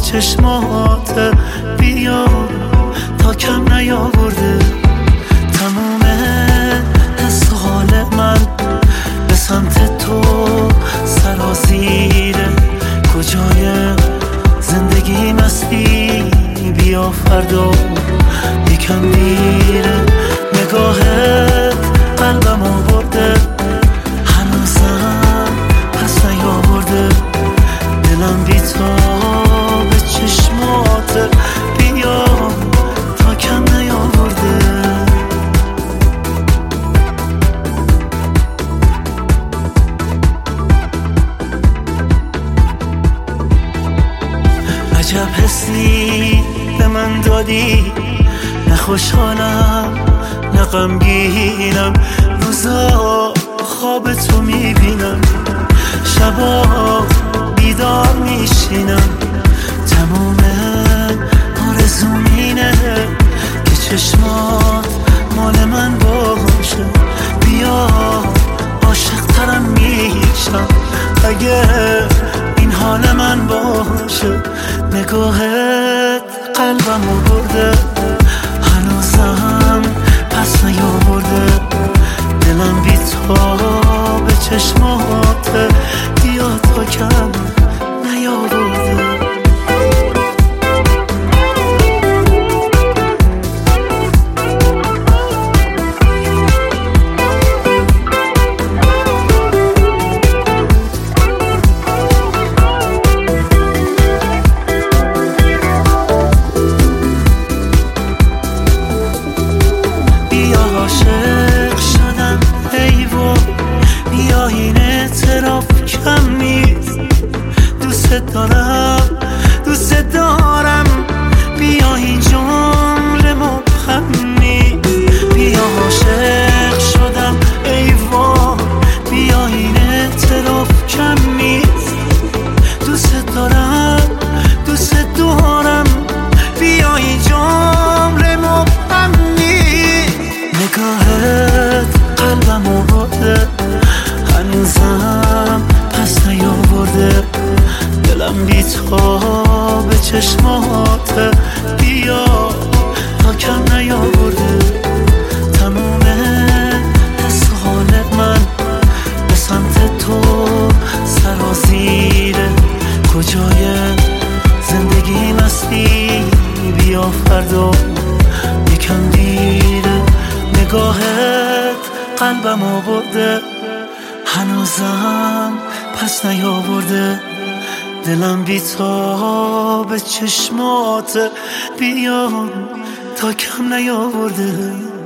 چشمات بیا تا کم نیاورده تموم حس و حال من به سمت تو سرازیره کجای زندگی مستی بیا فردا یکم دیره نگاهت قلبم آورده هنوزم پس نیاورده دلم بی تو به چشمات بیا تا کم نیاورده عجب حسی به من دادی نه خوشحالم نه غمگینم روزا خواب تو میبینم شبا بیدار میشینم تموم آرزوم اینه که چشمات مال من باشه بیا عاشق ترم میشم اگه این حال من باشه نگاهت قلبم آورده هنوزم پس نیاورده دلم بی تو به چشمات بیا تا کم نیاورده عاشق شدم ای و بیا این اعتراف کم نیست دوست دارم بیا این جمله مبهم نیست بیا عاشق شدم ای و بیا این اعتراف کم نیست دوست دارم بیا این جمله مبهم نگاهت قلبم آورده هنوزم پس نیاورده دلم بی تو به چشمات بیا تا کم نیاورده تموم حس و حال من به سمت تو سرازیره کجای زندگی مستی بیا فردا یکم دیره نگاهت قلبم آورده هنوزم پس نیاورده دلم بی تو به چشمات بیا تا کم نیاورده